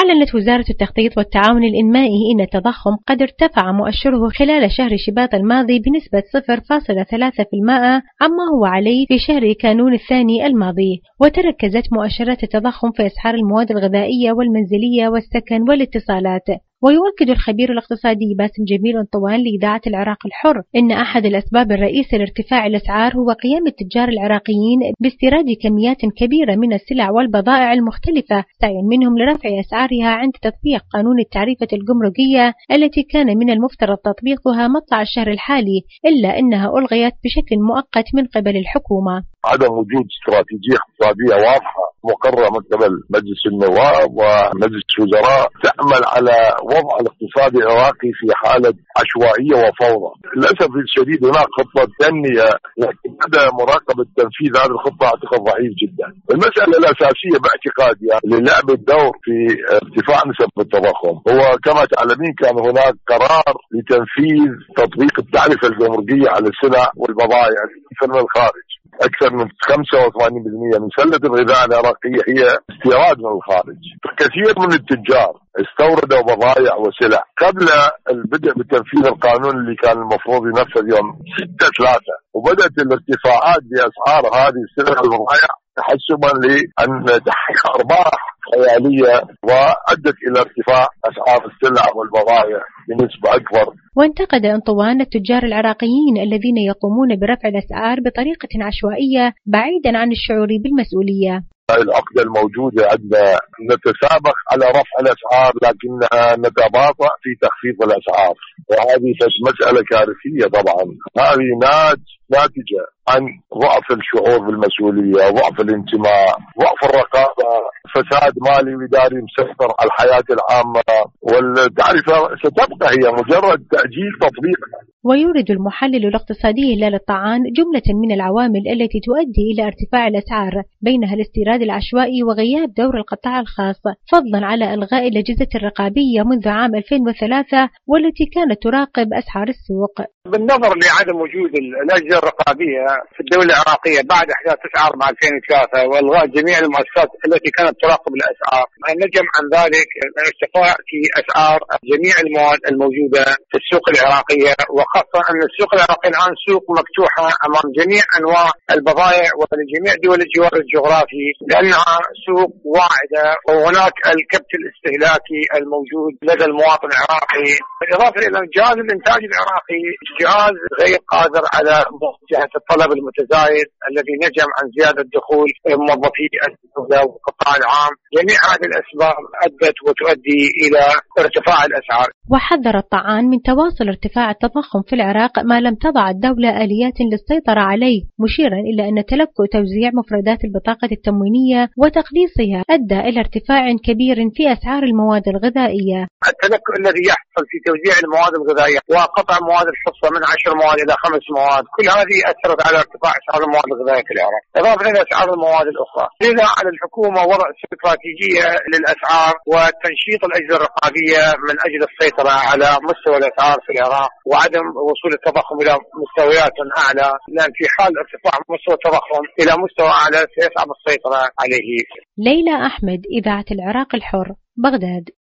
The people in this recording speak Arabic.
أعلنت وزارة التخطيط والتعاون الإنمائي إن التضخم قد ارتفع مؤشره خلال شهر شباط الماضي بنسبة 0.3% عما هو عليه في شهر كانون الثاني الماضي، وتركزت مؤشرات التضخم في أسعار المواد الغذائية والمنزلية والسكن والاتصالات. ويؤكد الخبير الاقتصادي باسم جميل أنطوان لإذاعة العراق الحر إن أحد الأسباب الرئيسية لارتفاع الأسعار هو قيام التجار العراقيين باستيراد كميات كبيرة من السلع والبضائع المختلفة سعيا منهم لرفع أسعارها عند تطبيق قانون التعريفة الجمركية التي كان من المفترض تطبيقها مطلع الشهر الحالي، إلا أنها ألغيت بشكل مؤقت من قبل الحكومة. عدم وجود استراتيجية اقتصادية واضحة مقررة من قبل مجلس النواب ومجلس الوزراء تعمل على وضع الاقتصاد العراقي في حالة عشوائية وفوضى. للأسف الشديد هناك خطة تنمية لكن مدى مراقبة تنفيذ هذه الخطة أعتقد ضعيف جدا. المسألة الأساسية باعتقادي للعب الدور في ارتفاع نسب التضخم هو كما تعلمين كان هناك قرار لتنفيذ تطبيق التعرفة الجمركية على السلع والبضائع من الخارج. أكثر من 85% من سلة الغذاء العراقية هي استيراد من الخارج. كثير من التجار استوردوا بضائع وسلع قبل البدء بتنفيذ القانون اللي كان المفروض ينفذ يوم 6/3، وبدأت الارتفاعات بأسعار هذه السلع والبضائع تحسبا لأن تحقيق أرباح خيالية وأدت إلى ارتفاع أسعار السلع والبضائع بنسبة أكبر. وانتقد أنطوان التجار العراقيين الذين يقومون برفع الأسعار بطريقة عشوائية بعيدا عن الشعور بالمسؤولية. العقدة الموجودة عندنا نتسابق على رفع الأسعار لكنها نتباطأ في تخفيض الأسعار، وهذه مسألة كارثية. طبعا هذه ناتجة عن ضعف الشعور بالمسؤولية، ضعف الانتماء، ضعف الرقابة، فساد مالي وإداري مسيطر على الحياة العامة، والتعرفة ستبقى هي مجرد تأجيل تطبيقها. ويورد المحلل الاقتصادي هلال الطعان جملة من العوامل التي تؤدي إلى ارتفاع الأسعار بينها الاستيراد العشوائي وغياب دور القطاع الخاص، فضلا على إلغاء الأجهزة الرقابية منذ عام 2003 والتي كانت تراقب أسعار السوق. بالنظر لعدم وجود الأجهزة الرقابية في الدولة العراقية بعد أحداث 9/4 2003 وإلغاء جميع المؤسسات التي كانت تراقب الأسعار، نجم عن ذلك ارتفاع في أسعار جميع المواد الموجودة في السوق العراقية، وخاصة أن السوق العراقي الآن سوق مفتوحة أمام جميع أنواع البضائع ولجميع دول الجوار الجغرافي لأنها سوق واعدة، وهناك الكبت الاستهلاكي الموجود لدى المواطن العراقي، بالإضافة إلى جهاز الإنتاج العراقي جهاز غير قادر على مواجهة الطلب المتزايد الذي نجم عن زيادة دخول موظفي الدولة والقطاع العام. جميع هذه الأسباب أدت وتؤدي إلى ارتفاع الأسعار. وحذر الطعان من تواصل ارتفاع التضخم في العراق ما لم تضع الدولة آليات للسيطرة عليه، مشيرا إلى أن تلكؤ توزيع مفردات البطاقة التموينية وتقليصها أدى إلى ارتفاع كبير في أسعار المواد الغذائية. التلكؤ الذي يحصل في توزيع المواد الغذائية وقطع مواد الحصة من 10 مواد إلى 5 مواد، كل هذه أثرت على ارتفاع أسعار المواد الغذائية في العراق، إضافة إلى أسعار المواد الأخرى. لذا على الحكومة وضع استراتيجية للأسعار وتنشيط الأجهزة الرقابية من أجل السيطرة على مستوى الأسعار في العراق وعدم وصول التضخم إلى مستويات أعلى، لأن في حال ارتفاع مستوى التضخم إلى مستوى أعلى سيصعب السيطرة عليه. ليلى أحمد، إذاعة العراق الحر، بغداد.